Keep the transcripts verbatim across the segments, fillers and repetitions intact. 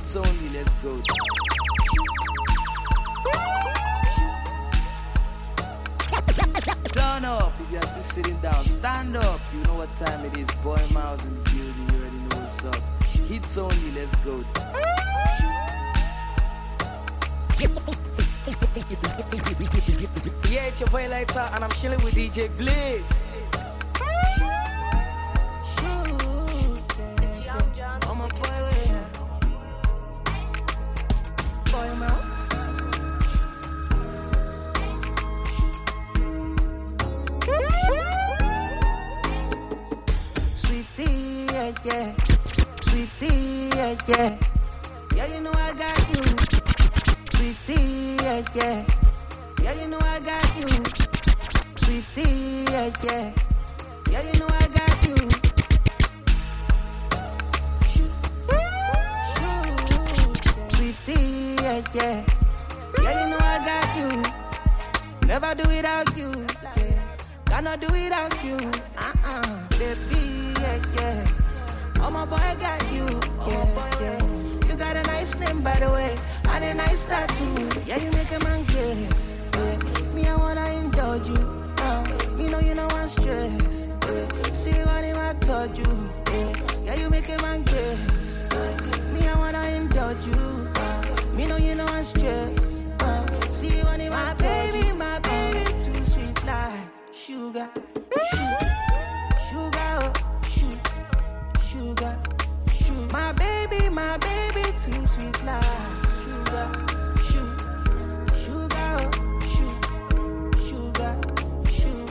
Hits only, let's go. Turn up if you're still sitting down. Stand up, you know what time it is. Boy Miles in the building, you already know what's up. Hits only, let's go. Yeah, it's your boy Lighter, and I'm chilling with D J Blaze. It's Young John. I'm a boy with Boy Miles. Sweetie, yeah, yeah. Sweetie, yeah, yeah. Yeah, you know I got you. Sweetie, yeah, yeah. Yeah, you know I got you. Sweetie, yeah, yeah. Yeah, you know I got you. Sweetie, yeah, yeah. Yeah, you know I got you. Never do without you. Yeah. Cannot do without you. Uh-uh, baby, yeah, yeah. Oh, my boy got you. Yeah, yeah. You got a nice name, by the way, and a nice tattoo. Yeah, you make a man grace. Yeah. Me, I wanna indulge you. Uh, me know you know I'm stressed. Yeah. See what him I told you. Yeah, yeah, you make a man grace. Yeah. Me, I wanna indulge you. Uh, me know you know I'm stressed. Uh, see what him I told you. My baby, too sweet like sugar, sugar, sugar, oh, sugar, sugar, sugar. My baby, my baby, too sweet like sugar, sugar, sugar, oh, sugar, sugar,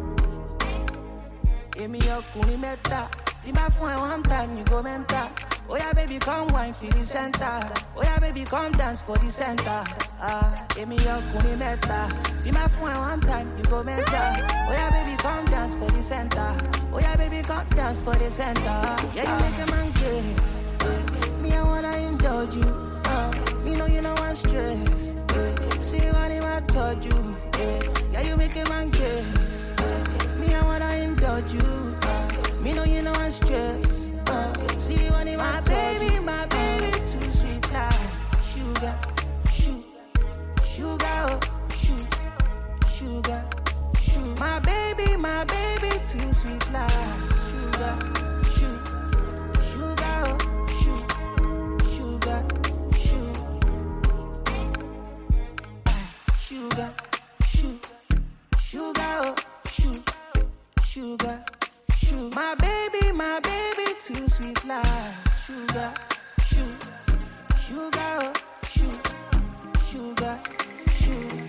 sugar. Emi okuni meta, ti ma fun e one time you go mental. Oh yeah, baby, come wine for the center. Oh yeah, baby, come dance for the center. Ah, emi okuni meta, ti ma fun e one time you go mental. Oh yeah, baby, come dance for the center. Oh yeah, baby, come dance for the center. Yeah, you make a man grace. Yeah. Me, I wanna indulge you. Uh, me know you know I'm stressed. Yeah. See what him I told you. Yeah, yeah, you make a man grace. Yeah. Me, I wanna indulge you. Uh, me know you know I'm stressed. Uh, see what him I told you. My baby, too sweet like sugar, sugar, sugar, oh, sugar, sugar, sugar. My baby, my baby, too sweet like sugar, sugar, sugar, oh, sugar, sugar, sugar, sugar, sugar, oh, sugar, sugar, sugar. My baby, my baby, too sweet like sugar, sugar, sugar, oh, sugar, sugar, sugar.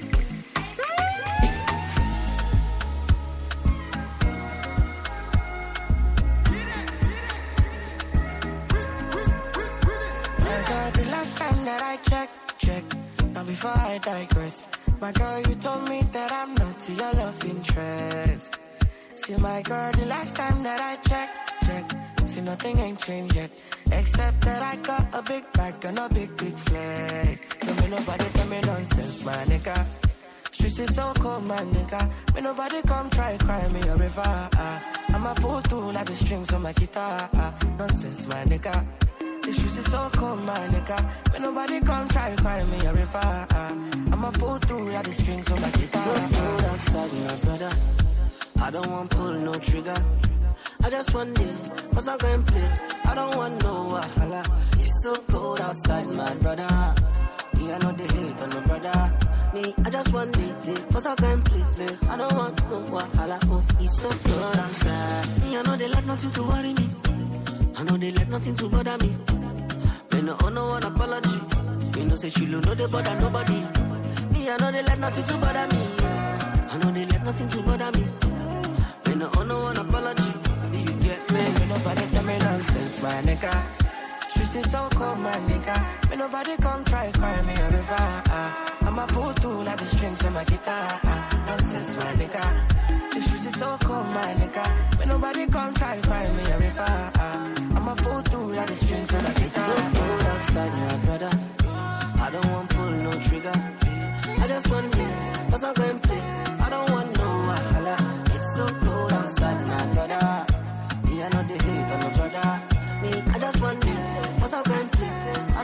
The last time that I checked, check, now before I digress, my girl, you told me that I'm not your love interest. See, my girl, the last time that I checked, check, see, nothing ain't changed yet, except that I got a big bag and a big, big flag. Don't make nobody tell me nonsense, my nigga. Streets is so cold, my nigga. May nobody come try cry me a river. Uh, I'ma pull through like the strings on my guitar. Uh, nonsense, my nigga. The streets is so cold, my nigga. May nobody come try cry me a river. Uh, I'ma pull through like the strings on my guitar. So cold outside, my brother. I don't want pull no trigger. I just want it, cause I'm going play. I don't want no wahala. It's so cold outside, my brother. Me, I know they hate on my brother. Me, I just want it, cause I'm going play. I don't want no wahala. Oh, it's so cold outside. Me, I know they like nothing to worry me. I know they like nothing to bother me. Me no owe no one apology. Me no say she don't know they bother nobody. Me, I know they like nothing to bother me. I know they like nothing to bother me. Me no owe no one apology. Do you get me? Me nobody tell me nonsense, my nigga. Streets is so cold, my nigga. Me nobody come try cry me a river. Uh, I'ma pull through like the strings on my guitar. Uh, nonsense, my nigga. The streets is so cold, my nigga. Me nobody come try cry me a river. Uh, I'ma pull through like the strings on my guitar. So cold outside, my brother. I don't want pull no trigger. I just want me, cause I'm going play. I don't want no wahala. It's so cold outside, my brother. Me, I know they hate on my brother. Me, I just want me, cause I'm going play. I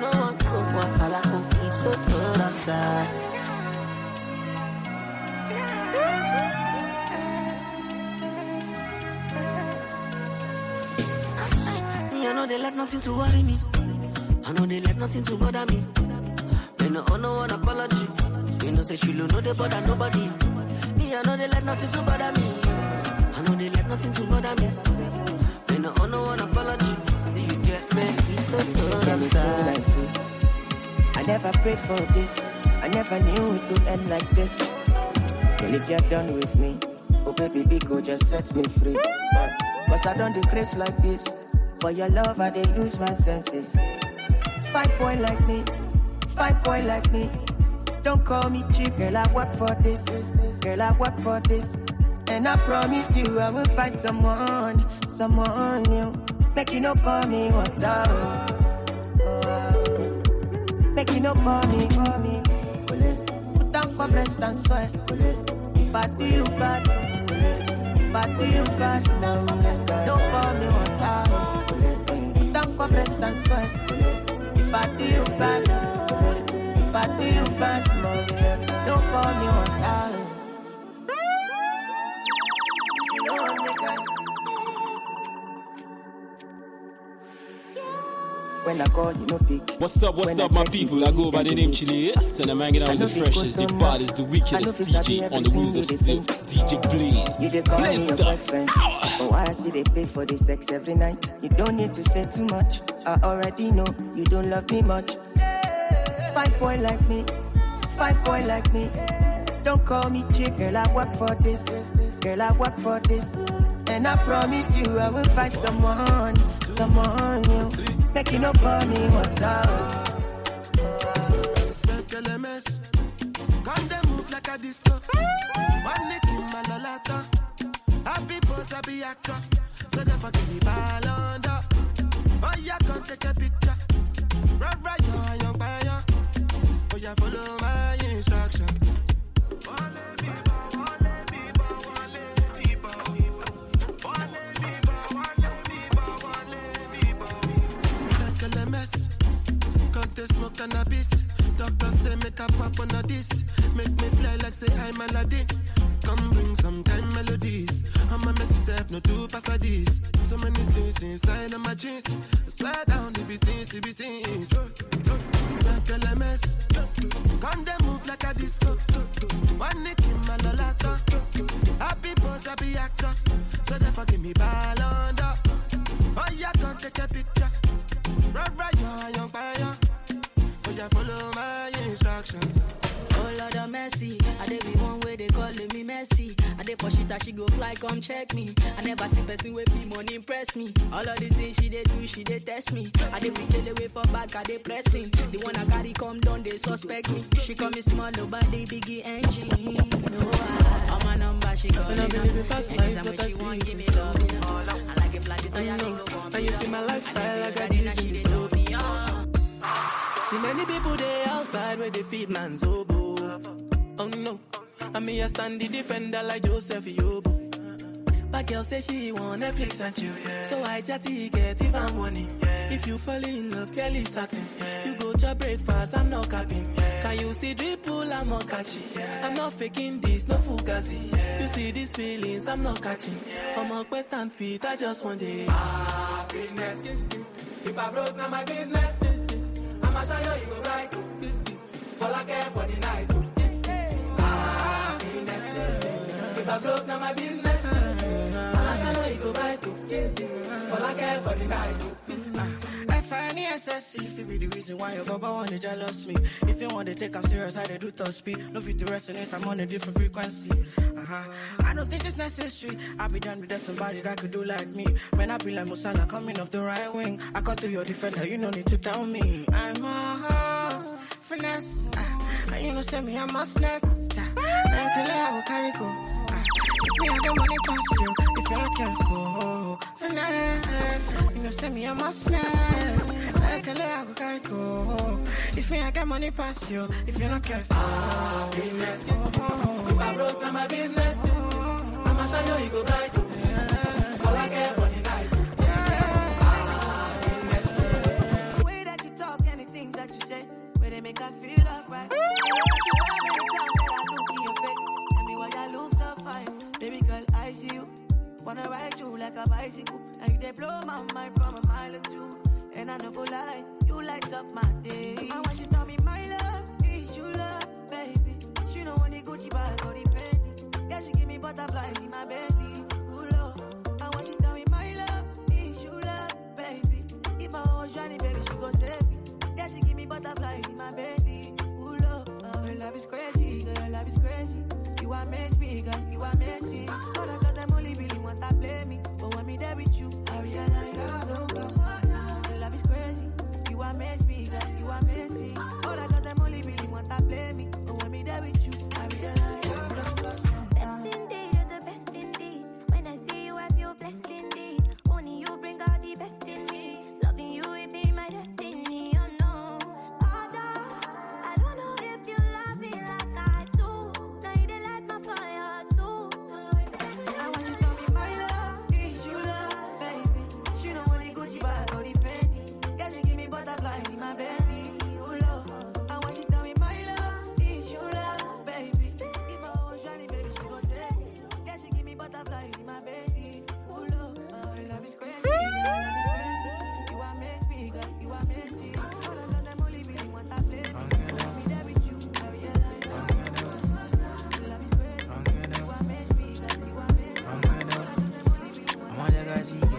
know they let nothing to worry me. I know they let nothing to bother me. They no owe no one apology. They no say she don't know they bother nobody. Me, I know they let nothing to bother me. I know they let nothing to bother me. They no owe no one apology. You get me? He's so good outside. I never prayed for this. I never knew it would end like this. Girl, if you're done with me, oh baby, big go just set me free. Cause I don't decrease like this. For your love, I dey lose my senses. Five boy like me, five boy like me. Don't call me cheap, girl, I work for this. Girl, I work for this. And I promise you, I will find someone, someone new. Make you no pour me water. Make you no pour me, pour me. Put down for breast and sweat. If I do you bad, if I do you bad, don't pour me water. Put down for breast and sweat. If I do you bad, if I do you bad, don't pour me water. When I call, you no pick. What's up, what's when up, my people? I go by the name Chile. And I'm hanging out with the freshest, the baddest, the wickedest D J on the wheels of steel. D J Blaze. You dey call me Blaze your the boyfriend. But why I still they pay for the sex every night? You don't need to say too much. I already know you don't love me much. Five boy like me, five boy like me. Don't call me cheap, girl, I work for this. Girl, I work for this. And I promise you I will find someone, someone new. Make you no pour me what's out. Make a mess. Come they move like a disco. One lick in my lalata. Happy boss, happy actor. So never give me ball under. Oh yeah, come take a picture. Right, right, young, young, young. Oh yeah, follow my instruction. Smoke cannabis. Doctor say make a pop on a this. Make me fly like say I'm Aladdin. Come bring some kind melodies. I'm a messy self, no two pass of this. So many things inside of my jeans. I swear down the beatings, the beatings. Like L M S. Come they move like a disco. One nick in my lolata. Happy boss, happy actor. So therefore give me ball under. Oh yeah, come take a picture. Right, right, young, young, young. Follow my instruction. Oh Lord of mercy, I dey be one way they calling me messy. I dey for shit that she go fly, come check me. I never see person with me money impress me. All of the things she dey do, she dey test me. I dey kill away for back, I dey pressing. The one I carry come down, they suspect me. She call me small, nobody biggie engine. No, I, on my number she call me. Anytime when she want give me love, I like it flat, it I go for me. And you see my lifestyle, I got you. She dey know me on. See many people there outside where they feed man's oboe. Oh no, I mean I stand the defender like Joseph Yobo. But girl say she want Netflix and chill, yeah. So I chatty get even money. Yeah. If you fall in love, Kelly satin. Yeah. You go to breakfast, I'm not capping. Yeah. Can you see dripple, I'm not catching. Yeah. I'm not faking this, no fugazi. Yeah. You see these feelings, I'm not catching. Yeah. I'm on quest and feet, I just want it. Happiness. If I broke, now my business. I'ma show you, you go right. All I care for the night. Happiness. If I broke, now my business. I'ma show you, you go right. All I care for the night. F I N E S S C, if it be the reason why your baba wanna jealous me. If you want to take I'm serious, I do top speed. No fit to resonate, I'm on a different frequency. Uh-huh. I don't think it's necessary. I'll be done with that somebody that could do like me. When I be like Musala coming off the right wing, I got to your defender, you no need to tell me. I'm a horse, finesse. Uh, and you know, send me, I'm a snap. Uh, I can let I go carry go. Uh, if you get money past you, if you're not careful, finesse. You know, send me, I'm a snap. I can let I go carry go. If me, I get money past you, if you're not careful, ah, finesse. Oh, oh, oh. If I broke, now my business. Oh, I'ma show you, you go bright. Yeah. All I care for the night. Yeah. Ah, finesse. The way that you talk and the things that you say, where they make I feel alright. I look in your face, tell me why I look so fine. Baby girl, I see you. Wanna ride you like a bicycle. And you they blow my mind from a mile or two. I no go lie, you light up my day. And when she tell me my love, is you love, baby. She know when the Gucci bag or the Fendi. Yeah, she give me butterflies in my belly. Ooh, love. And when she tell me my love, is you love, baby. If I was Johnny, baby, she go save me. Yeah, she give me butterflies in my belly. Ooh, love. Uh, your love is crazy, girl, your love is crazy. You amaze me, girl, you amaze me. All the girls them only really want to play me. But when me there with you, I realize I don't go. Your love is crazy. You amaze me, girl, you amaze me. All the girls them only really want to play me. But when me there with you, I realize I don't go. Best indeed, you're the best indeed. When I see you, I feel blessed indeed. Only you bring out the best in me. Loving you, it be my destiny. Oh no, oh, I don't know if you love me like I do. Now you did light my fire too. I want you to tell me my love is you love, baby. She know when the Gucci bag or the Fendi. Yeah, she give me butterflies in my belly. Oh love, I want you to tell me my love is you love, baby. If I was Johnny, baby, she go say. Yeah, she give me butterflies in my belly. Oh love, uh, your love is crazy, your love is crazy. You amaze me, girl, you amaze me. All the girls them only really want to play me. When me there with you, I realize your love is crazy. You amaze me, girl, you amaze me. All the girls them only really want to play me.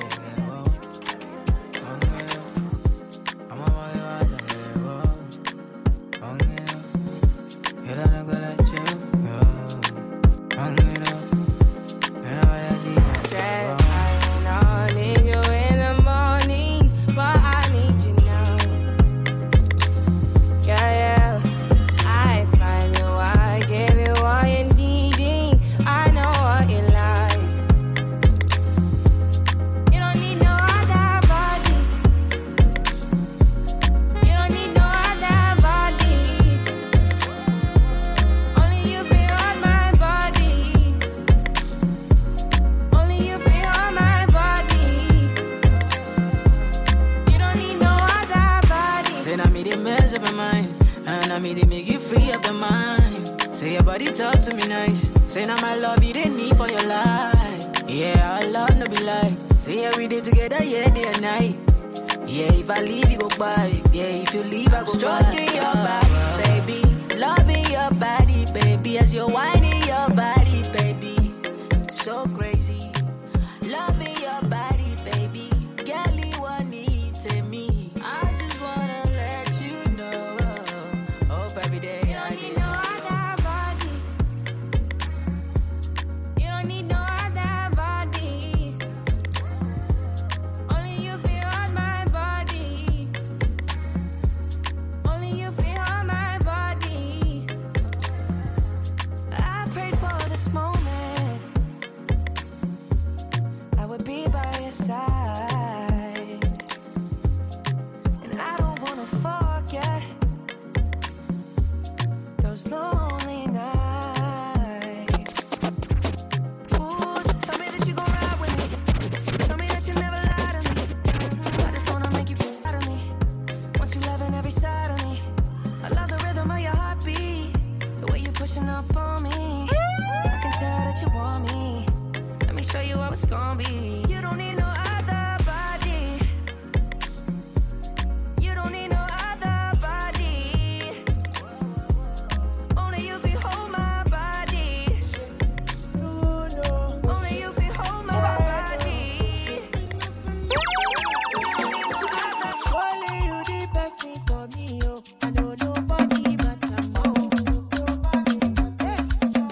Say now my love you didn't need for your life. Yeah, our love no be lie. Say yeah we did together, yeah, day and night. Yeah, if I leave you go by. Yeah, if you leave I go stroking by. Your body, baby. Loving your body, baby. As you're whining your body, baby. So crazy. Loving your body, baby. Girl, you want need to me. I just wanna let you know. Hope every day You don't need no other body. You don't need no other body. Only you feel on my body. Only you feel on my body. I prayed for this moment. I would be by your side. And I don't wanna forget those lonely nights. Ooh, so tell me that you gon' ride with me. Tell me that you never lie to me. I just wanna make you proud of me. Want you loving every side of me. I love the rhythm of your heartbeat. The way you pushing up on me. I can tell that you want me. Let me show you how it's gonna be. You don't need no other body. You don't need no other body. Only you can hold my body. Only you can hold my body. Surely you the best thing for me, oh. I know nobody matter more. Hey.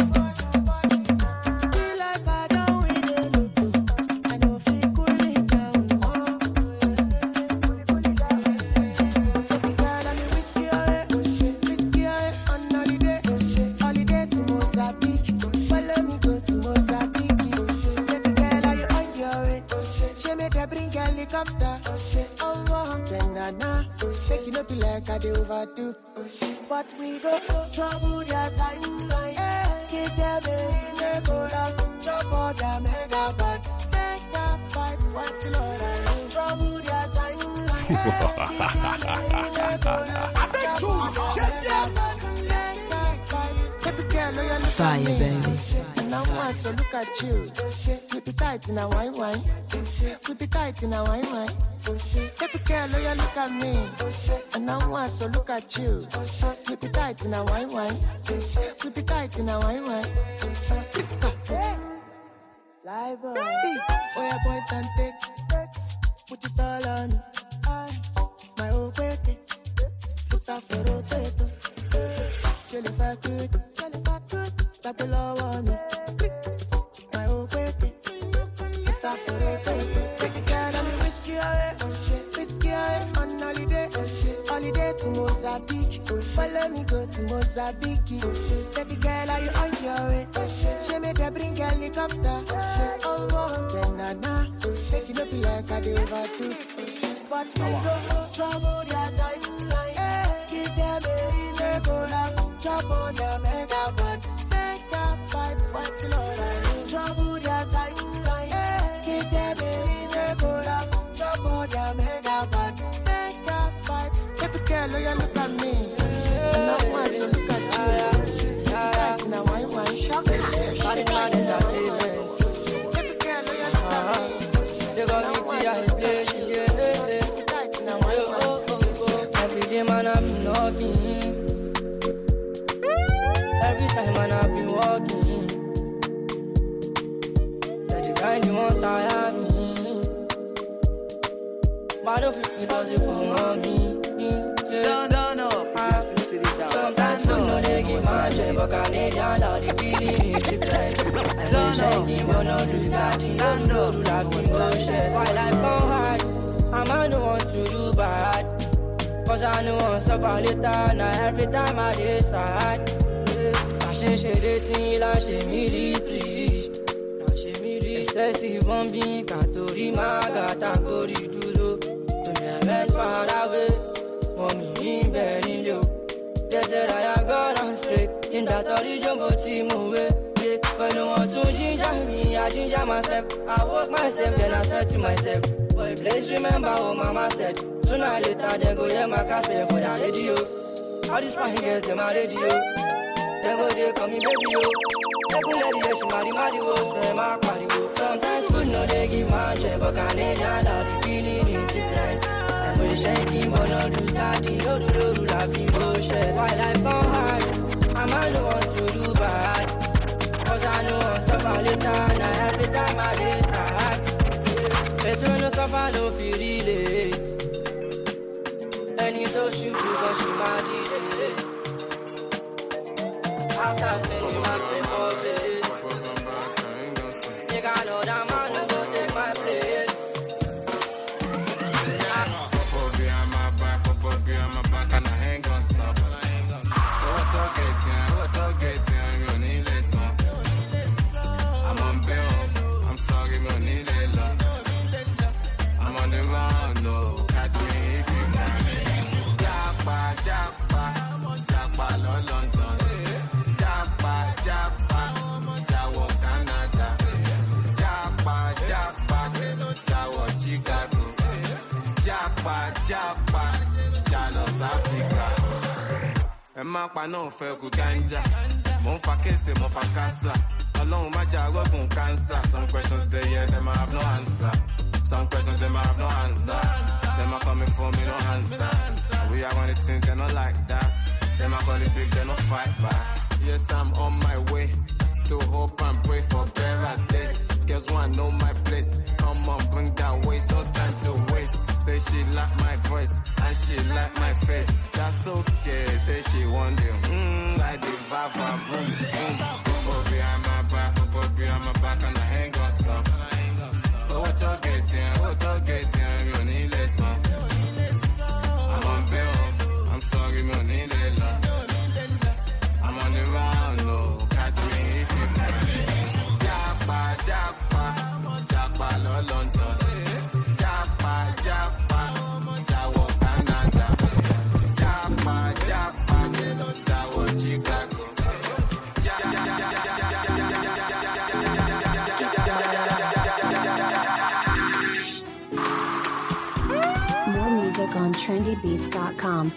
Feel like I don't win a lotto. I know feel cool it down, oh. Baby girl, I'm whiskey away, whiskey away on holiday, holiday to Mozambique. Follow me go to Mozambique. Baby girl, are you on your way? She made her bring helicopter. Oh, wow, then na na. Shake it up like I do overdo. But we go trouble their timeline. Hey, keep their babies a go down. Chop all their megabytes. Megabyte, what you know that? Trouble their timeline. Hey, keep their babies a go down. I bet you, just yes. Baby girl, oh, you look Fire, at me. baby. And now I so look at you. Keep it tight in a wine wine. Keep it tight in a wine wine. Baby girl, oh, you look at me. And now I so look at you. Keep it tight in a wine wine. Keep it tight in a wine wine. Fly boy. Oh, yeah, point and take. Put it all on. My old baby. Put up for rotator. Chill if I could. Tap it low on me. My old baby. Put up for rotator. Take it down and whiskey away. Whiskey away on holiday. Holiday to Mozambique. Follow me go to Mozambique. Baby girl, are you on your way? She made her bring a helicopter. Oh, oh, then na na. Take it up like I do overdo. But we go trouble their timeline. Give them a reason to laugh. Trouble their mega butt. Make up fight, fight till all I do. Trouble their timeline. Give them a reason to laugh. Trouble their mega butt. Make up fight. Baby girl, oh, you look at me. And I want to look at you. Right now, why, why? Shock. Body man in the table. Baby girl, oh, you look at me. They got me to your place, yeah. Every day, man, I've been knocking. Every time, man, I've been walking. That the kind you want, I have me. But I don't feel it does it for mommy. Down, down, up. Sometimes you know they give my shit, but Canadian, all the feeling is different. I wish I give one of those that you know, do that we bullshit. Why life come hard? I'm I don't want to do bad. Cause I know I'm suffer later. Now every time I decide I change the thing, I change me retreat. I change me retreat. Excessive on being Katori Magata Gori Duro. To me I went far away. Mommy in Berlin yo. They said I have gone on straight. In that original but team away. When no one to ginger me, I ginger myself. I walk myself, then I said to myself, boy, please remember what mama said. Sooner or later, they go hear my cassette for the radio. All these fine girls in my radio. They go, they call me baby, yo. They go let the she marry, marry, go, spray my party, go. Sometimes good, no, they give my share, but Canadian, all the feeling is different. And we shaking, but no, do that, do, do, do, do, laughing, bullshit. Why life come hard? I'm not the one to do bad. Cause I know I'm suffer later, now every time I decide. Better no suffer, no feel relate. And you don't shoot because she married it. After sending my people this, you got know that man who go take my place. Popo behind my back, Popo behind my back, and I ain't gonna stop. What to get in, what to get in, you need listen. I'm on bail, I'm sorry, you need a lot. I'm on the run, no, catch me if you can. Japa, japa, japa, lo London. Japa, japa, jawo Canada. Japa, japa, jawo Chicago. Japa, japa, jalo Africa. Ẹ má pa náà fẹ́ kú ganja. Mo ń fa kése, mo fa kásá. Ọlọ́run má jà rọ́gùn cancer. Some questions they yeah, them I have no answer. Some questions them I have no answer. Them are coming for me, no answer. We are one of the things they're not like that. Them I call it big, they no fight back. Yes, I'm on my way. Still hope and pray for better days. Girls wanna know my place. Come on, bring that waist, no time to waste. Say she like my voice and she like my face. That's okay. Say she want them. Mmm, like the vibe, boom, boom. Popo behind my back, Popo behind my back, and I ain't gonna stop. But what you getting? What you getting? You need listen. I'm on bail. I'm sorry, you need a lot. I'm on the round, no. Catch me if you can. Japa, japa, japa, lo London. Japa, japa, jawo Canada. Japa, japa, jawo Chicago. More music on trendy beats dot com.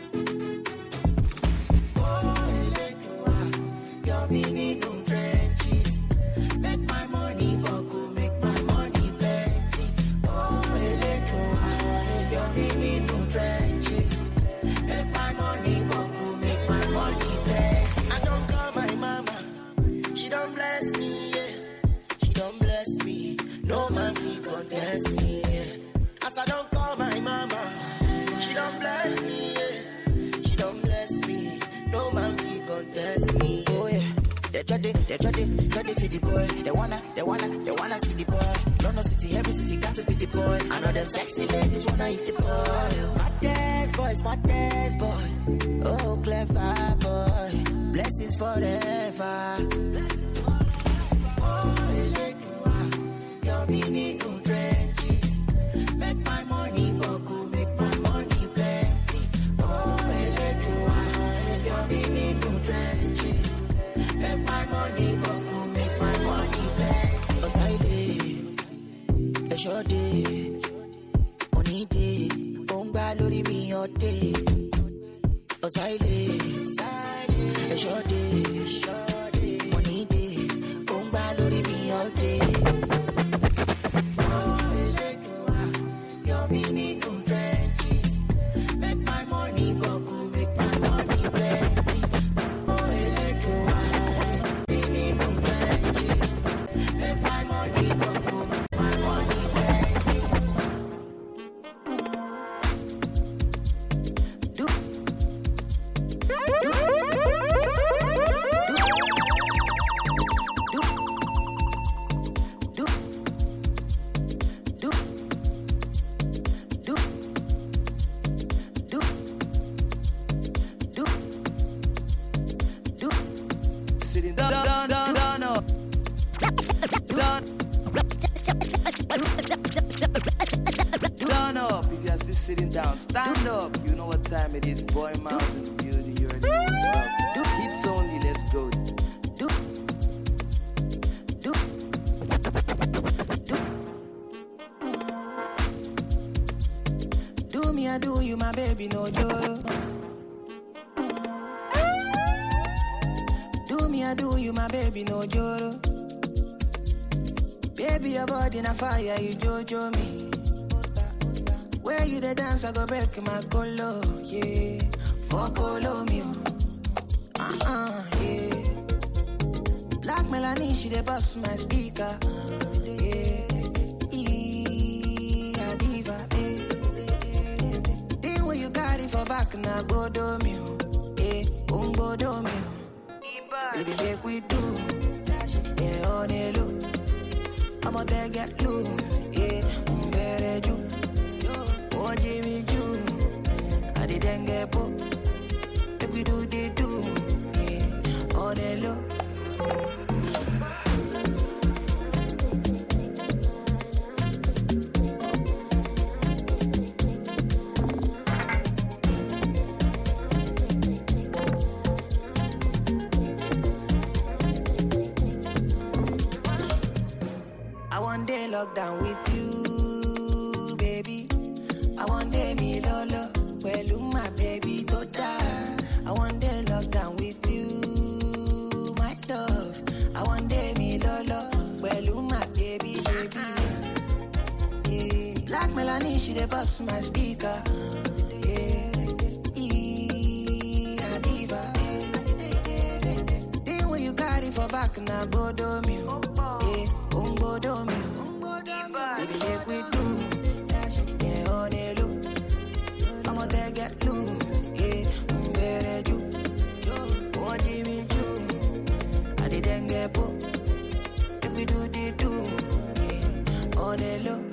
bless me, yeah. As I don't call my mama, she don't bless me, yeah. She don't bless me, no man feel contest me, oh yeah. They try to, they try to, try to feed the boy. They wanna, they wanna, they wanna see the boy. London city, every city got to be the boy. I know them sexy ladies wanna eat the boy. Smartest boy, smartest boy. Oh, clever boy. Blessings forever. Blessings forever. Oh, Eledua, your meaning no trenches. Make my money buckle, make my money plenty. Oh, Eledua, your meaning no trenches. Make my money buckle, make my money plenty. Cause I did, a short day, money day, bomba lori me all day. Cause I did, a short day, money day, bomba lori me all day. Oh, Eledua, your meaning no trenches. Make my money buckle, make my money plenty. Oh, Eledua. Sitting down, stand up. You know what time it is. Boy Mouse in the building. You already know what's up. Do hits only. Let's go. Do do do do me I do you my baby no joke. Do me I do you my baby no joke. Baby your body na fire you jojo me. Where you the dance, I go break my colo, yeah. For colo me, uh-uh, yeah. Black Melanie, she the bust my speaker, yeah. Yeah, diva, yeah. Then when you got it for back, now go do me, yeah. Um, go do me, baby, make we do, yeah, on the look. I'm out there get loose, yeah. Um, better you. Oh, Jimmy Joo, I didn't get po. Make we do the do, yeah, on the low. I want day lockdown with you, baby. I want day me lolo, well my baby tota. I want day lockdown with you, my love. I want day me lolo, well my baby baby. Yeah. Black Melanie, she the bust my speaker. Yeah, yeah, diva. Yeah. Then when you got it for back, now go do me, yeah, um go do me, baby make we do. They get loose, yeah, I'm better you. Oh, Jimmy Joo, I didn't get po. If we do the do, yeah, on the low.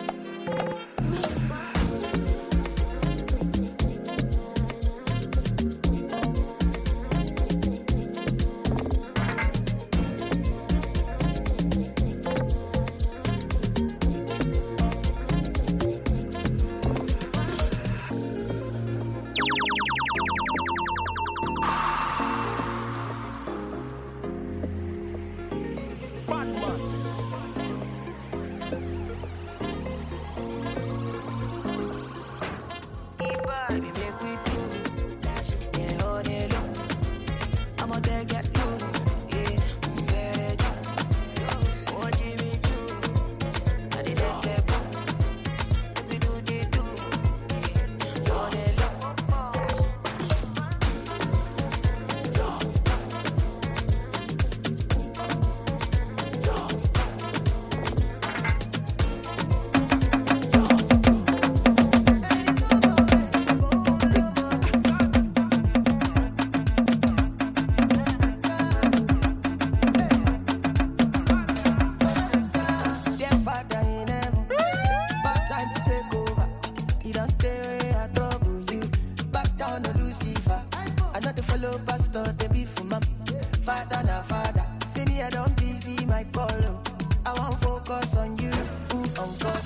no no Lucifer. I know the follow pastor, they be for my father na father. See me, I don't busy my call. I won't focus on you, ooh, on God.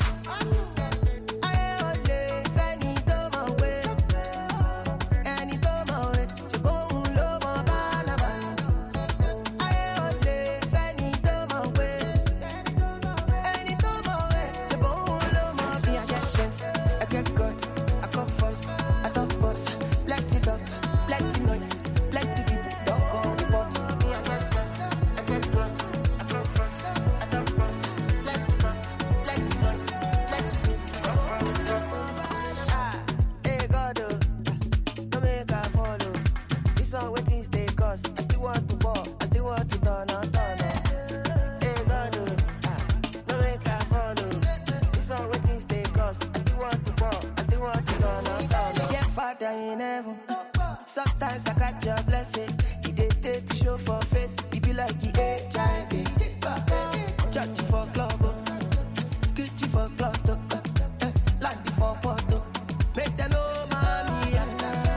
Sometimes I catch your blessing. He did take to show for face. He be like he H I V. Church for club, kitchen for club, land for photo. Make them know mommy and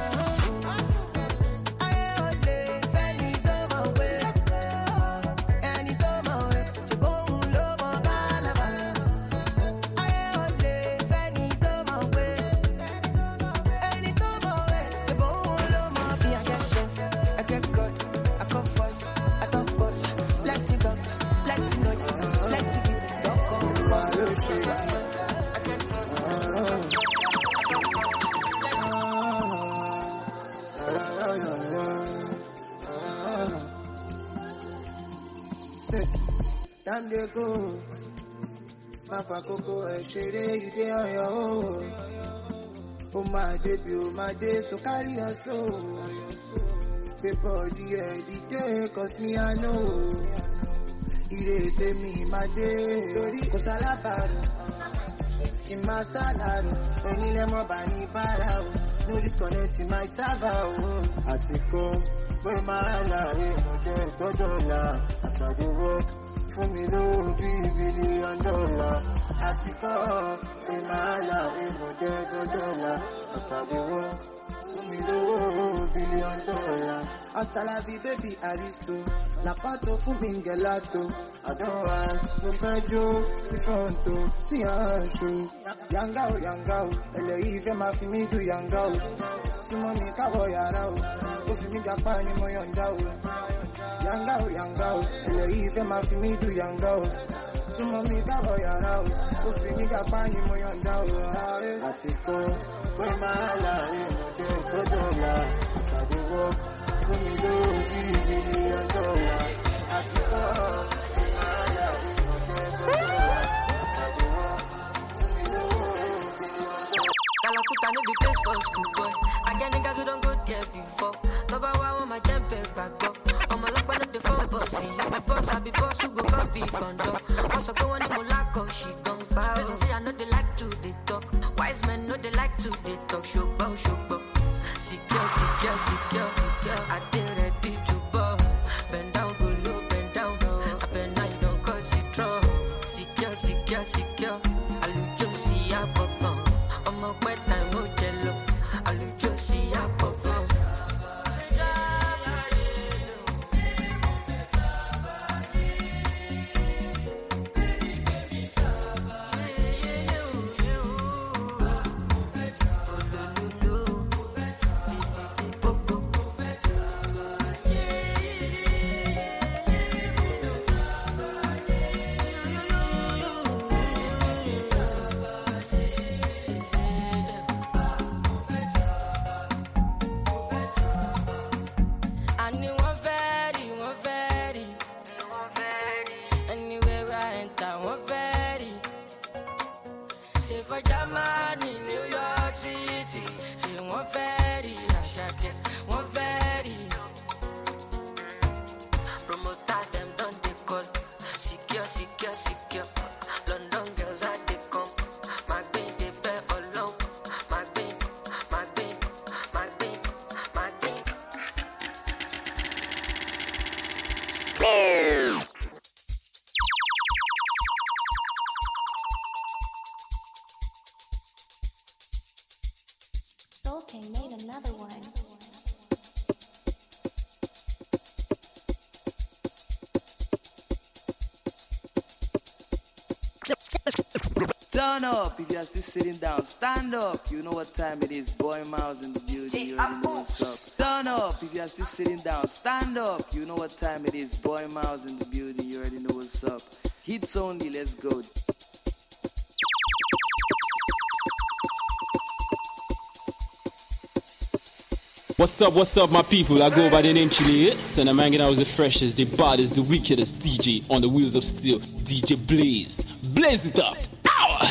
time they go. Papa Coco, I share you there on your own. Oh my baby, oh my day, so carry your soul. Paper, the D J, cause me I know. He tell me my day, cause I love in my salary, only lemon bani barao. No disconnect in my server. Atiko, where my life, no death, no dollar. As I do work, for me no three billion dollar. Atiko, where my life, no death, no dollar. As I do work, for me no billion dollar. Hasta la vie, baby, aristo. La pato fu mingelato. I don't want no fejo, si pronto, si ancho. Yangao, yangao, ele ife ma fi mi do yangao. Sumo mi kabo yarao, o fi mi Japan mo yangao. Yangao, yangao, ele ife ma fi mi do yangao. Sumo mi kabo yarao, o fi mi Japan mo yangao. Atiko, we mala, e mo de dola. Sa de work, for me do billion dollar. Atiko, we mala, e mo de dola. Sa de work. Kalakuta no be place for school boy. I get niggas who don't go there before. Baba wa want my champions back up. I'm a lock up the phone bossy. My boss I be boss who go come be condo. Also go on the molako she gon' bow. Listen see I know they like to they talk. Wise men know they like to they talk. Show bow, show bow. Secure, secure, secure, secure. I did ready to bow. Bend down, go low, bend down. I bend now you don't cause it trouble. Secure, secure, secure. I look to see I pop on. I'm a wet time, no jello. I look to see I pop on. Turn up if you are still sitting down. Stand up, you know what time it is. Boy Miles in the building, you already know what's up. Turn up if you are still sitting down. Stand up, you know what time it is. Boy Miles in the building, you already know what's up. Hits only, let's go. What's up, what's up, my people? I go by the name Chilius, and I'm hanging out with the freshest, the baddest, the wickedest D J on the wheels of steel, D J Blaze. Blaze it up! Power!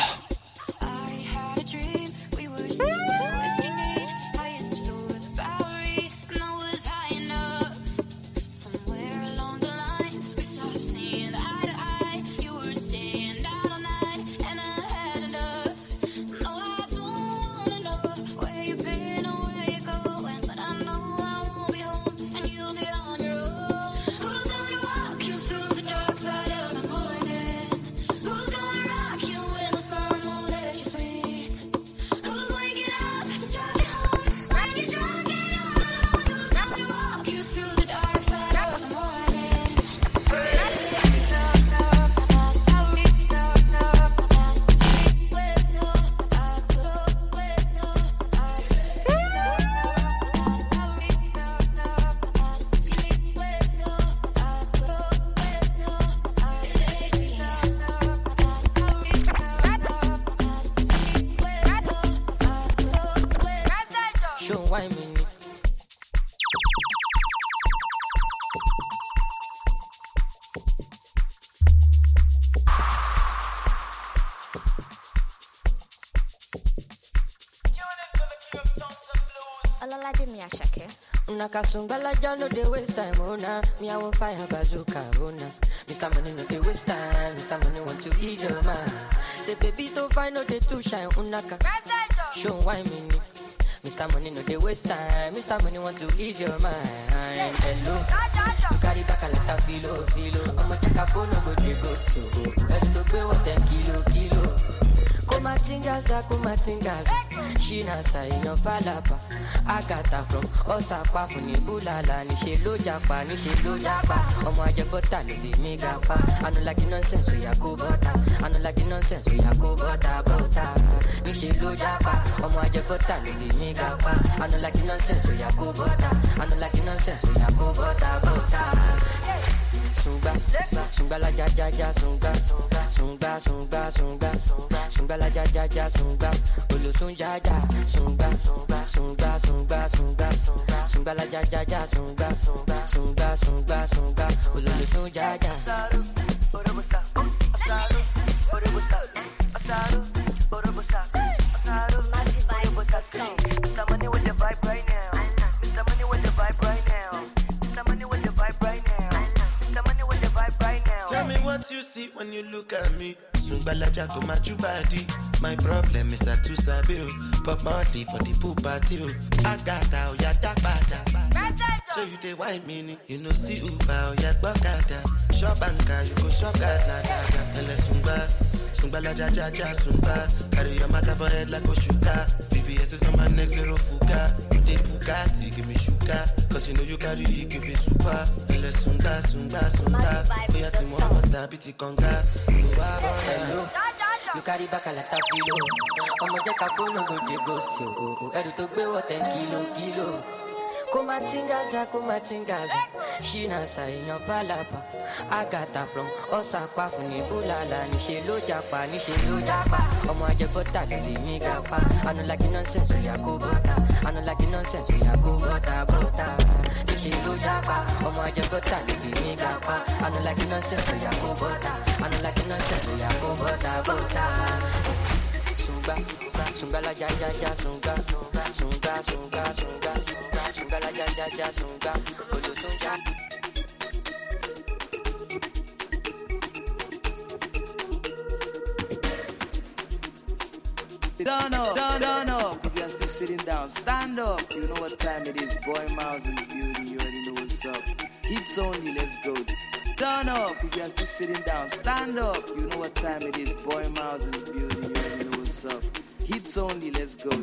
Kasungala no dey waste time, oh nah. Me I want fire bazooka, oh nah. Mister Money no dey waste time, Mister Money want to ease your mind. Say baby don't find no dey too shine, unaka. Show why me, Mister Money no dey waste time, Mister Money want to ease your mind. Hello, you carry back a lot of filo, filo. I'ma take a phone, no go dey ghost you. Ready to pay what ten kilo, kilo. Kumatingaza, kumatingaza. Shina sa inyo falapa. Agata from Osapa funi bulala. Nishe lo japa, nishe lo japa. Omo aje bota lo be me gapa. I no like the nonsense we ya go bota. I no like the nonsense we ya go bota bota. Nishe lo japa. Omo aje bota lo be me gapa. I no like the nonsense we ya go bota. I no like the nonsense we ya go bota bota. Sunga, sunga la ja ja ja sunga, sunga sunga sunga, sunga la ja ja ja sunga, olo sunga ja sunga, sunga sunga sunga, sunga la ja ja ja sunga, sunga sunga sunga, olo sunga ja. Mister Money with the vibe right now. Mister Money with the vibe right now. Mister Money with the vibe right now. Tell me what you see when you look at me. Sungbalaja go machu body. My problem is I too sabi o. Pop Marley for the pool party o. Agata o ya dagbada. So you dey wine me, you know see Uber o ya gbokada. Shop banka you go shop gada gada. Ele sungba, sungbalaja ja ja sungba. Carry your matter for head like Oshuka. V V S is on my neck zero fuka. You dey puka, see give me shuka. Cause you know you carry it, give me super. Ele sunga sunga sunga. Oya ti mo amata biti konga. Hello, you carry back a lot of filo. I'ma take a phone, no go dey ghost you. Ready to pay what ten kilo, kilo. Kumatingaza, kumatingaza. Shina sa inyo falapa. Agata from Osapa funi bulala. Nishe lo japa, nishe lo japa. Omo aje bota lo be me gapa. I no like the nonsense we ya go bota. I no like the nonsense we ya go bota bota. Nishe lo japa. Omo aje bota lo be me gapa. I no like the nonsense we ya go bota. I no like the nonsense we ya go bota bota. Sunga, sunga la ja ja ja sunga, sunga sunga sunga, sunga la ja ja ja sunga, olo sunga. Don't up, don't, don't up. If you're still sitting down, stand up. You know what time it is. Boy Miles in the building, you already know what's up. Hits only, let's go. Turn up if you're still sitting down. Stand up, you know what time it is. Boy Miles in the building, you already know what's up. Hits only, let's go.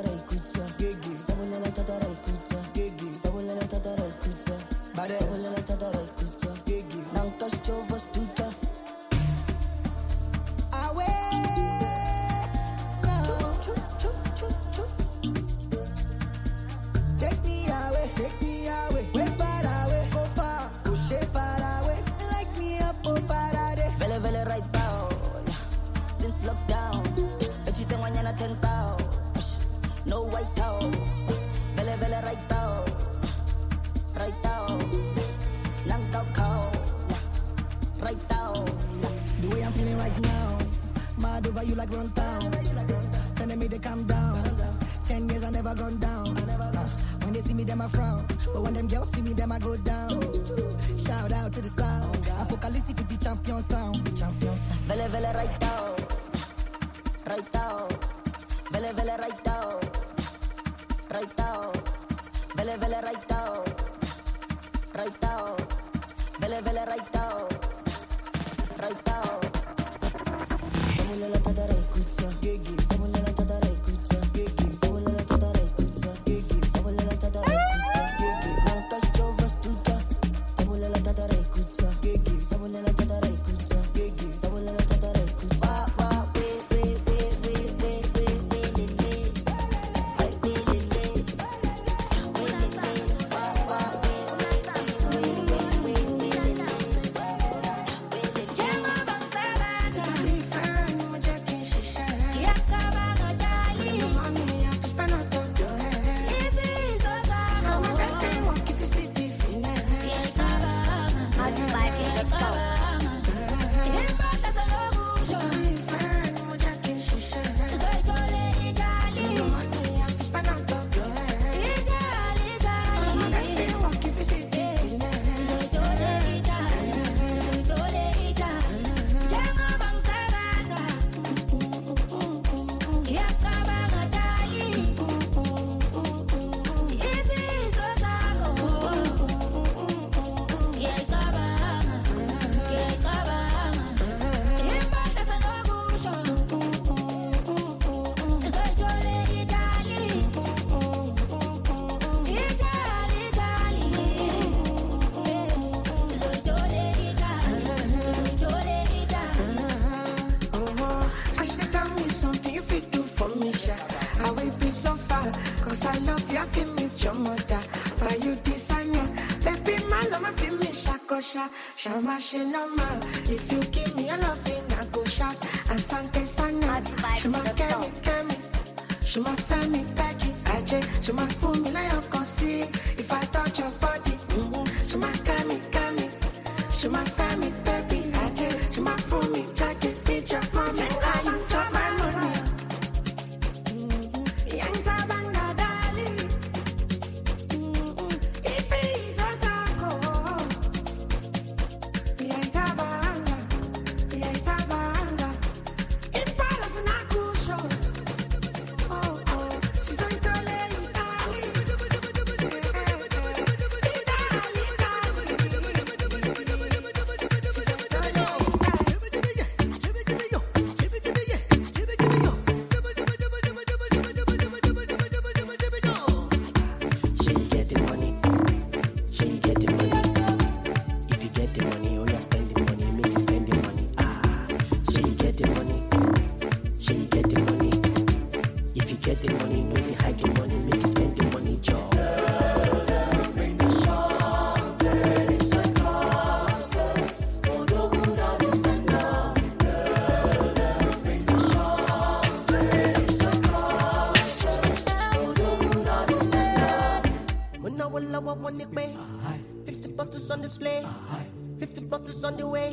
tatara ikuta. Sabulela tatara ikuta. Sabulela tatara ikuta. Sabulela tatara ikuta. Nanka chova stuta. Take me away, take me away, way far away, go far, push it far away, light me up, oh Faraday. Vele vele right down, since lockdown, echite mañana tentao, no white out, vele vele right down, right down, lang down cow, right down. The way I'm feeling right now, mad over you like run town, telling me to calm down. Ten years I never gone down. Uh, when they see me, them I frown. But when them girls see me, them I go down. Shout out to the sound. I'm focalistic with the champion sound. Champion sound. Vele vele right down, right down, vele vele right down, right down, vele vele right down, right down, vele vele right down, right down. Sabulela tatara ikuta, sabulela tatara ikuta, sabulela tatara ikuta, sabulela tatara ikuta, nanka chova stuta, sabulela tatara ikuta, sabulela tatara ikuta, sabulela tatara ikuta. Wa wa we we we we we we we le le, ay we le le, we le le. Wa wa we we we we we we le le, we le le. Jema bang sabata, Shama Shinama, if you give me a loving, I go shot. And Sante Sana, Shama Kemi Kemi, Shama Femi Becky, Aje, Shama Fumi Lion Kosi. If I touch your body, Shama Kemi Kemi, Shama Femi Baby, Aje, Shama Fumi Jackie, beat your mommy, I you top my money. Young Tabanga Dali, if he's a taco. fifty bottles on display, fifty bottles on the way.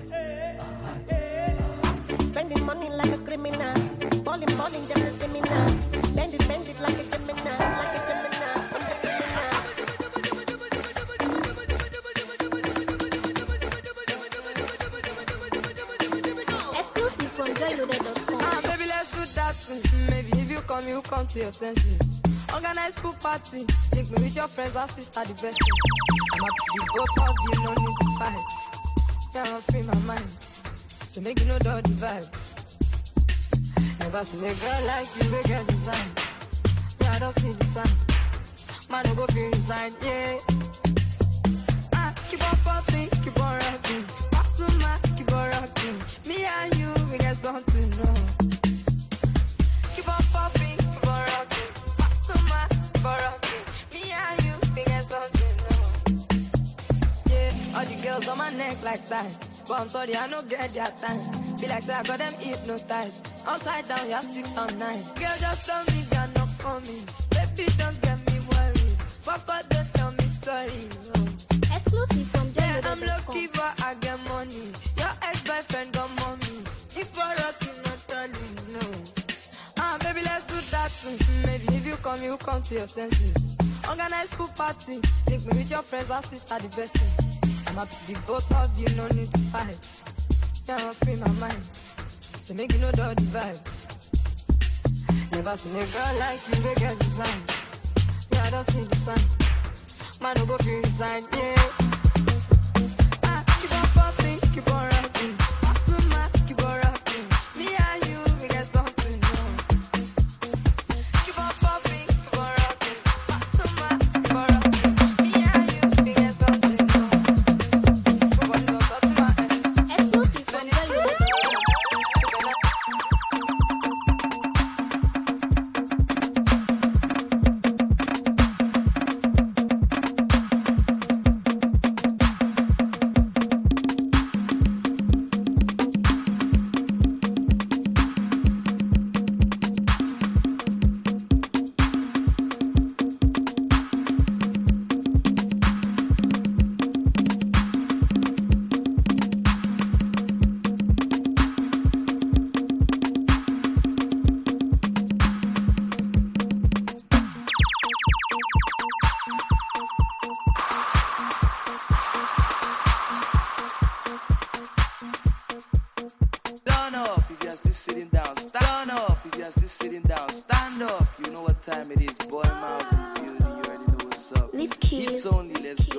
Spending money like a criminal, falling, falling, just a seminar. Bend it, bend it like a Gemini, like a Gemini. Exclusive from joy loaded dot com. Ah, baby, let's do that thing. Maybe if you come, you come to your senses. Organize pool party. Take me with your friends, our sister, the best thing. I'm happy to be both of you, no need to fight. Yeah, I'm free my mind. So make you know the vibe. Never seen a girl like you, we get design. just see the sign. Man, no go feel resign, yeah. Ah, keep on popping, keep on rocking. Pasuma, keep on rocking. Me and you, we get something, no. Keep on popping, keep on rocking. Pasuma, keep on rocking. Me and you, we get something, no. Yeah, all the girls on my neck like that. But I'm sorry, I don't get their time. Feel like say I got them hypnotized. Upside down, you're six on nine. Girl, just tell me they're not coming. Baby, don't get me worried. Fuck all, don't tell me sorry. No. Exclusive from yeah, I'm lucky, but I get money. Your ex-boyfriend got money. If you're rocking, not telling, no. Ah, baby, let's do that thing. Maybe if you come, you come to your senses. Organize pool party. Link me with your friends, our sister, the best thing. I'm happy the both of you, no need to fight. Yeah, I'm free my mind. So make you know the vibe. Never seen a girl like you, they get design. Yeah, I don't see the sign. Man, no go feel resign, yeah. Ah, keep on popping, keep on rocking. Pasuma, keep on rocking. Me and you, we get something, no. Keep on popping, keep on rocking. Pasuma, keep on rocking. Me and you, we get something, no. Nobody don't talk to my head. Exclusive from Tell You That. Stand up if you are still sitting down. Stand up if you are still sitting down. Stand up. You know what time it is. Boy Miles in the building. You already know what's up. It's only. Let's go.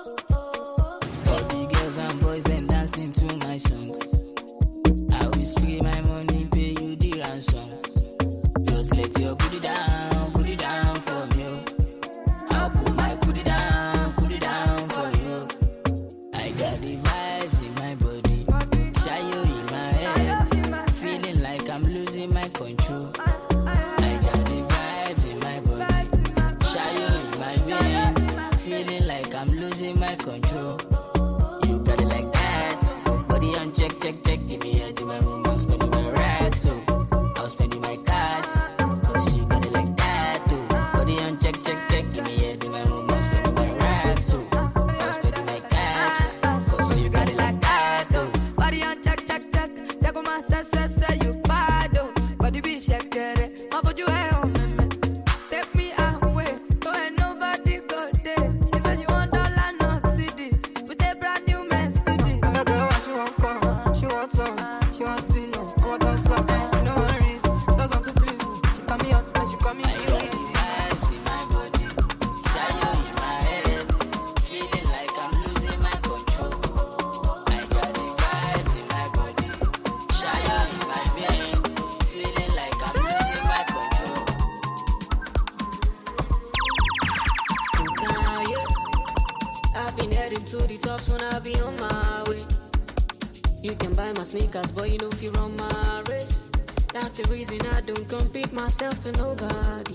All the girls and boys then dancing to my song. I will spray my money, pay you the ransom. Just let your put it down, put it down for me. I'll put my put it down, put it down for you. I got the vibes in my body, shy you in my head, feeling like I'm losing my control. I got the vibes in my body, shy you in my vein, feeling like I'm losing my control. You got it like that, body on check, check, check. Give me a do my room, I'm spending my racks, so I'll spend my cash. Cause you got it like that, too. Body on check, check, check. Give me a do my room, I'm spending my racks, so I'll spend my cash. Cause you got it like that, too. Body on check, check, check. Check on my set, set, set. You bad, oh. Body be check, get it. My body, hey, oh, man, man. Take me away. So ain't nobody go there. She said she want dollar, not cities. With a brand new Mercedes. I'm a girl, what she want, come. She wants some. She wants to know. I want to slap. She no worries. Doesn't want to please me. She call me up and she call me beauty. Vibes in my body, shy you in my head, feeling like I'm losing my control. I got the vibes in my body, shy you in my vein, feeling like I'm losing my control. I've been heading to the top, soon I'll be on my way. You can buy my sneakers, but you know if you run my race. That's the reason I don't compete myself to nobody.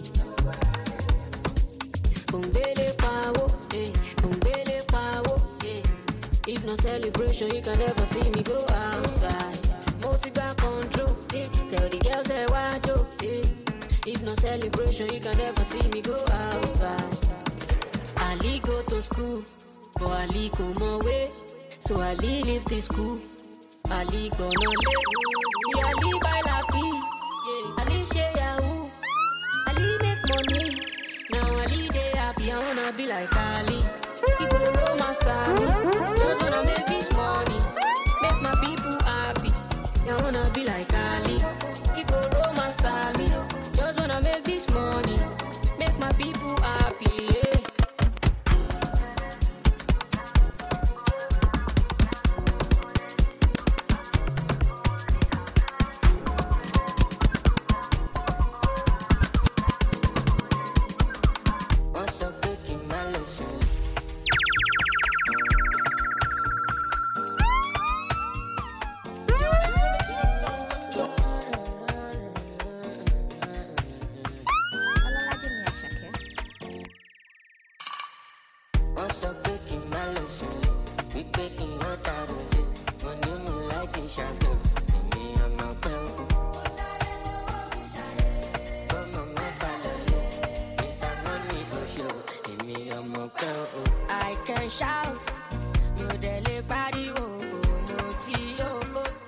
Bombele power, eh? Bombele power, eh? If no celebration, you can never see me go outside. Multi-bar control, eh? Tell the girls that why joke, eh? If no celebration, you can never see me go outside. Ali go to school, but Ali come away. So Ali leave the school. Ali gonna live. See Ali buy la pee. Yeah. Ali share Yahoo. Ali make money. Now Ali they happy. I wanna be like Ali. He go romance me. Just wanna make this money. Make my people happy. I wanna be like Ali. He go romance me. Just wanna make this money. Make my people happy. Yeah. What's up, baking my lesson? We baking your tattoo. Money me like a shadow. Me I'm not well. Come on, my family. Mister Money go show. Me I'm not well. I can shout. You dele body oh moti oh.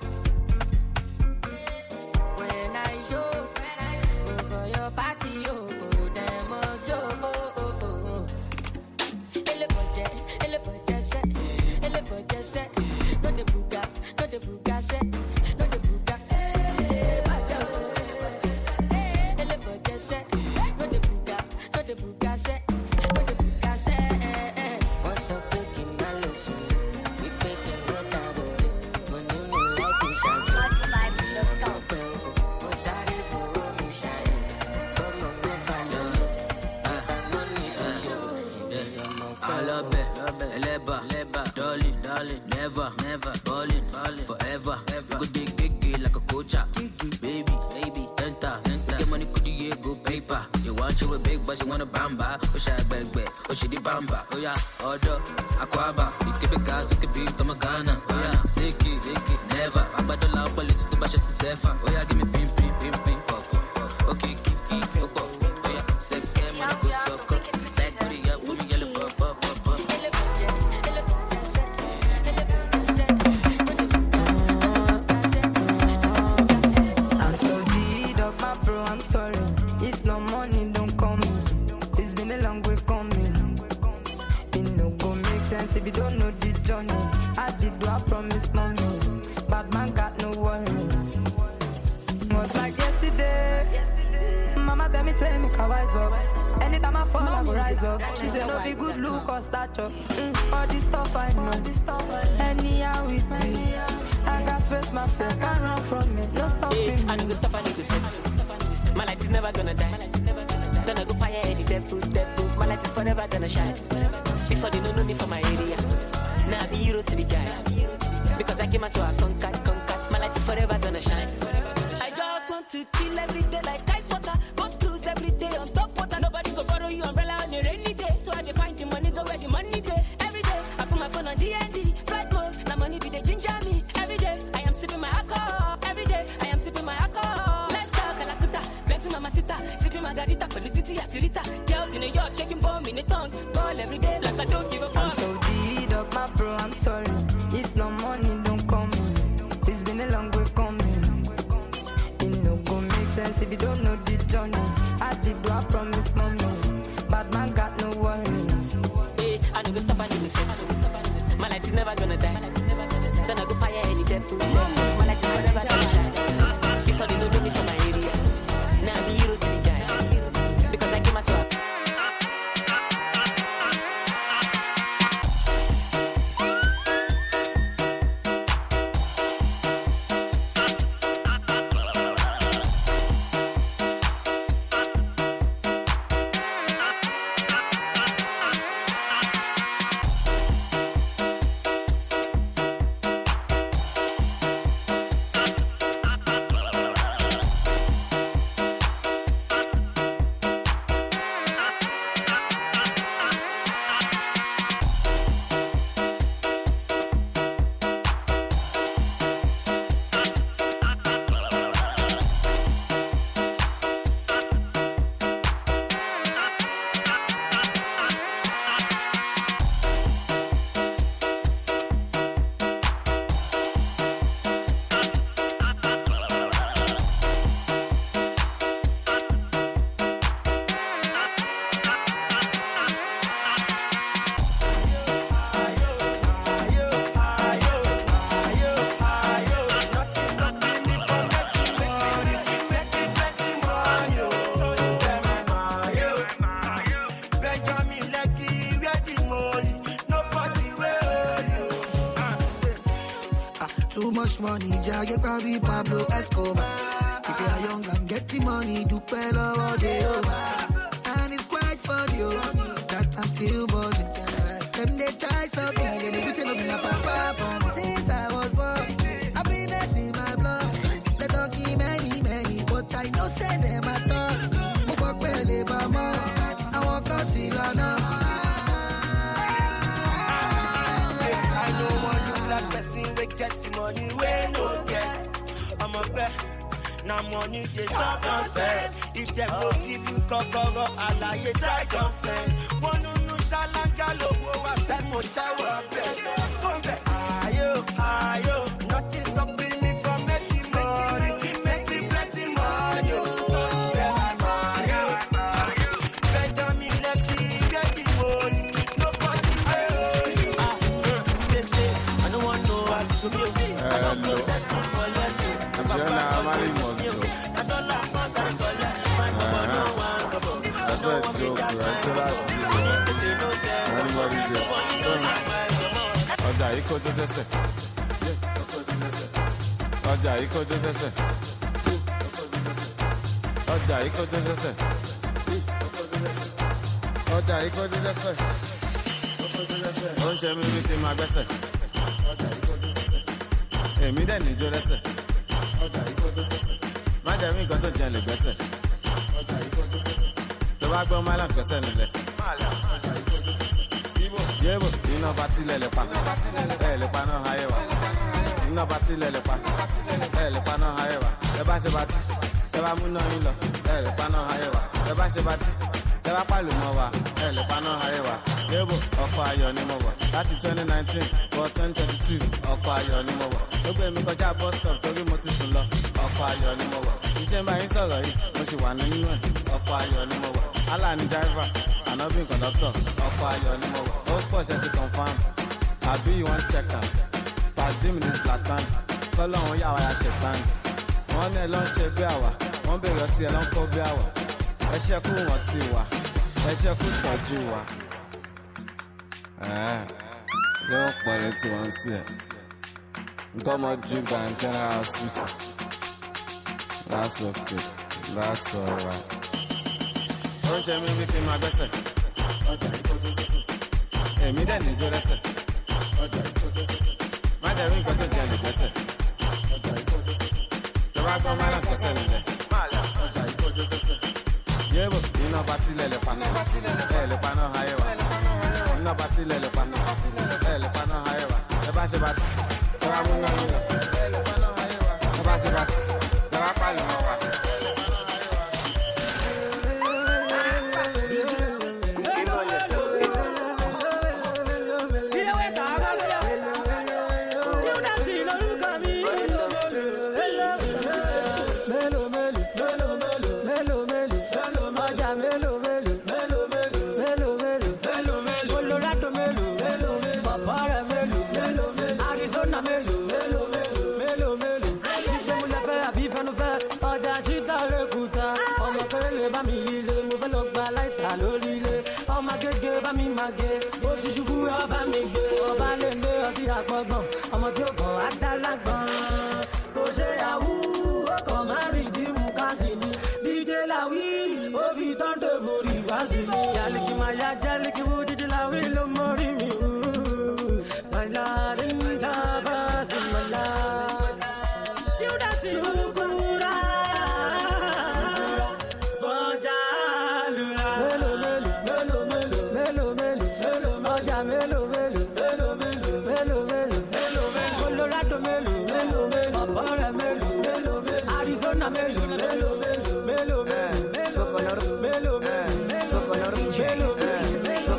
When I show for your party oh them oh oh. Ele boje, ele boje se, ele boje se. No de buga, no de buga se, no de buga. Ele boje se, no de buga, no de buga se, no de buga se. What's up, baking my lesson? We baking your tattoo. Money me like a shadow. What's up, for me shine? Come on, my family. Mister Money go show. I love it, leba, leba, darling, darling, never, never, ballin', ballin', forever, ever. Go dig, dig, dig like a coacha, baby, baby, enter, enter. Get money, could you go paper? You want you a big, but you want a bamba? Oh, she beg, beg, oh, she the bamba. Oh yeah, order, aquaba, you keep it gas, you keep it, I'm a Ghana. Oh yeah, sick it, sick it, never. I'm about to love, but it's too much, it's safer. Oh yeah, give me pim, pim, pim, pim, pop, pop, pop. Okay, keep, keep, pop, pop. Oh yeah, sick, yeah, money go so cool. Back booty up for me, yellow, pop, pop, pop, pop. I'm so deed of my bro, I'm sorry. If no money don't come, it's been a long way coming. It no go make sense if you don't know the journey. I did do I promise mommy, but man got no worries. Was like yesterday, mama tell me say me can wise up. Anytime I fall, I go rise up. She say no be good look or stature. Mm, all this stuff I know. Anyhow we be, I got space my face, can't run from it. No stopping me. I know stop, I need to set. My light is never gonna die. Gonna go fire any dead food, dead food. My light is forever gonna shine. Before they don't know me from my area. Now I be hero to the guys. Because I came out so I conquered, conquered. My light is forever gonna shine. I just want to chill every day like ice water. Go cruise every day on top water. Nobody go borrow you umbrella on a rainy day. So I find the money, go where the money day. Every day I put my phone on D and D. Flight mode, now money be the ginger me. Every day I am sipping my alcohol. Every day I am sipping my alcohol. Let's talk Calacuta, Betty Mamacita, sipping margarita, Felicity Atirita. Girls in a yacht shaking bomb in the tongue. Call every day like I don't give a fuck. I'm so deed of my bro, I'm sorry. If no money don't come in, it's been a long way coming. It no go make sense if you don't know the journey. I did do I promise mommy, but man got no worries. Hey, I know go stop, I need to set. My light is never gonna die. Gonna go fire any dead food. My light is forever gonna shine. Before they don't know me from my area. Now I be hero to the guys. Because I came out so I Too much money, Jagger probably Pablo Escobar. If you're young and getting money, do well all day over. And it's quite funny, oh, that I'm still buzzing. Them they try stop me, and they say no be my papa. Since I was born, happiness in my blood. They talking many, many, but I know say them at all. Move up, well, mama. I walk out till I know. money we no get. I'm a bet. Now money they stop nonsense. If them no give you kokoro, alaye try confess. One no no shalanga logo, I said mo chawa bet. Come back, ayo, ayo. Nothing stopping me from making money, making plenty money. Come back, ayo, ayo. Benjamin Lucky get the money, nobody ayo. Ah, say say, I don't want no ask to me. I don't go set for lesson. I'm not married. Ọjà yìí kọjú sẹ́sẹ̀. Ọjà yìí kọjú sẹ́sẹ̀. Ọjà yìí kọjú sẹ́sẹ̀. Ọjà yìí kọjú sẹ́sẹ̀. Ó ń ṣe mí bí kí n máa gbẹ́sẹ̀. Èmi dẹ̀ níjó lẹ́sẹ̀. Má jẹ́ mí nǹkan tó jẹ́ lè gbẹ́sẹ̀. Tó bá gbọ́ Mylands gbẹ́sẹ̀ nílẹ̀. Yébo, iná bá tilẹ̀ lè pa. Ẹ lè pa náà ayé wa. Iná bá tilẹ̀ lè pa. Ẹ lè pa náà ayé wa. Ẹ bá ṣe bá tí. Ẹ bá mú náà yín lọ. Ẹ lè pa náà ayé wa. Ẹ bá ṣe bá tí. Ẹ bá pàlù mọ́ wa. Ẹ lè pa náà ayé wa. Yébo, ọkọ̀ ayọ̀ ni mo wọ̀. Láti twenty nineteen for twenty twenty-two, ọkọ̀ ayọ̀ ni mo wọ̀. Ó gbé mi kọjá bus stop torí mo ti sùn lọ. Ọkọ̀ ayọ̀ ni mo wọ̀. Iṣẹ́ ń bá yín sọ̀rọ̀ yìí, mo sì wà nínú ẹ̀. Ọkọ̀ ayọ̀ ni mo wọ̀. Allah ni driver, Anobi conductor. Ọkọ̀ ayọ̀ ni mo wọ̀. Ó pọ̀ ṣe ti confirm. Àbí you wan check am? Pàdé mi ní Zlatan. Kọ́lọ́hún yà wá ya ṣe tán. Wọ́n ní ẹ ló ń ṣe bí àwà. Wọ́n bèrè ọtí ẹ ló ń kó bí àwà. Ẹ ṣe kú wọ́n ti wà. Ẹ ṣe kú tọ́jú wa. Ẹ̀ẹ́ yóò pọ̀ létí wọn sí ẹ̀. Nǹkan ọmọ ju Grand General Hospital. That's okay. That's alright. Ó ń ṣe mí bí kí n máa gbẹ́sẹ̀. Èmi dẹ̀ níjó lẹ́sẹ̀. Má jẹ́ rí nǹkan tó jẹ́ lè gbẹ́sẹ̀. Tó bá gbọ́ Mylands gbẹ́sẹ̀ nílẹ̀. Yébo, iná bá tilẹ̀ lè pa. Ẹ lè pa náà ayé wa. Iná bá tilẹ̀ lè pa. Ẹ lè pa náà ayé wa. Ẹ bá ṣe bá ti. Ẹ bá mú náà yín lọ. Ẹ bá ṣe bá ti. Ẹ bá pàlù mọ́ wa. Ọmọ tí ó kàn á dá lágbọ́n kò ṣe yahoo ó kàn má rí dìmú káàkiri díje láwí ó fi tọ́ńdé borí wá sí mi. Jálíkì máa ya jálíkì wo díje láwí ló mórí mi. Bàlá rí ń dábà sí mọ́lá. Yúdà sí ṣùkúrà bọ́jà lura. Mélòó mélòó mélòó mélòó mélòó mélòó bọ́jà mélòó mélòó mélòó mélòó mélòó. Colorado mélòó mélòó mélòó ọ̀rẹ́ mélòó mélòó mélòó Arizona mélòó mélòó mélòó mélòó mélòó mélòó mélòó mélòó mélòó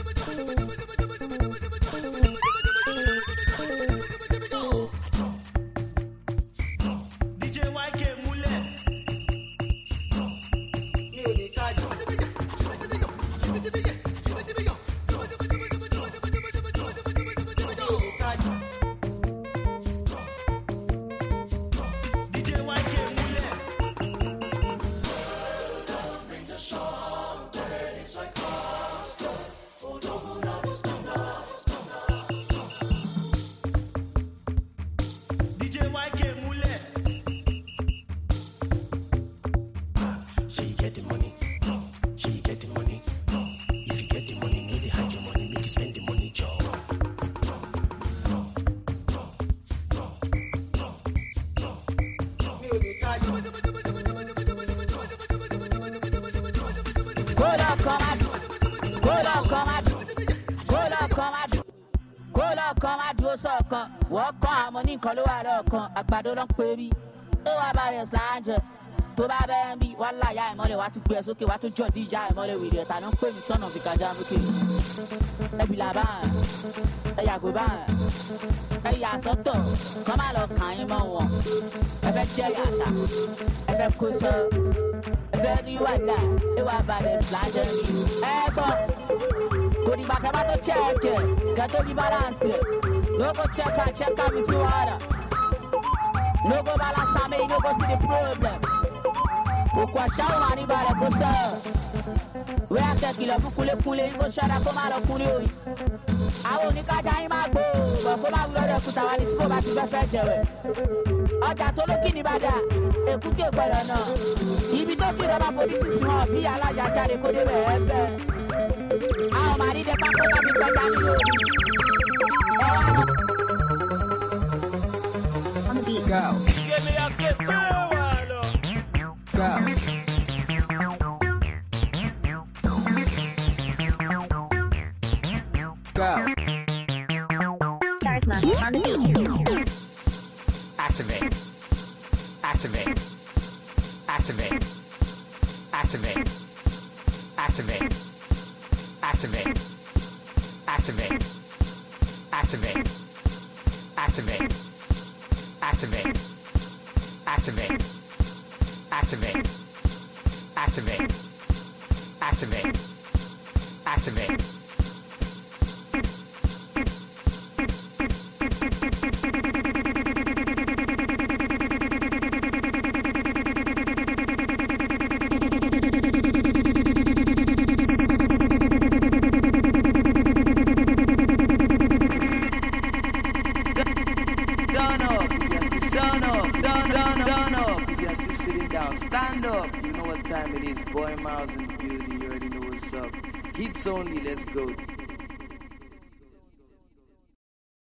Go up, come at. Go up, come at. Go up, come at. Go up, come at. Go up, walk on harmony, color out of Agbado long baby. Oh, about your slanger. To Baby, one lie, I'm only what to be as okay, what to judge D J, I'm only with it. I don't pay me son of the Kajamaki. Every laban, a yaguban, a yasoto, come out of Kaima. A bet Jayasa, a bet Kuso, a bet you and that, it was by the slanger. Echo, go back about the check, get the balance. No go check and check out Miss Water. No go balance, I may no go see the problem. Pourquoi Shaoumani va le poster? We have to kill a kule kule, go shut up, come out of kule. I will nika jaima go, but come out of the Kutawani to go back to the fetcher. I got to look in the bada, a cookie better now. If you don't feel about politics, small, be a large jari could have. I'll marry the Papa on the beat. Go. Give me a gift, go. Go. Charisma on the beat. Activate. Activate. Activate. Activate. Activate. Activate. Activate. Activate. Activate. Activate. Activate. Activate. Activate. Activate. Activate. Stand up, you know what time it is. Boy Miles in the building, you already know what's up. Hits only, let's go.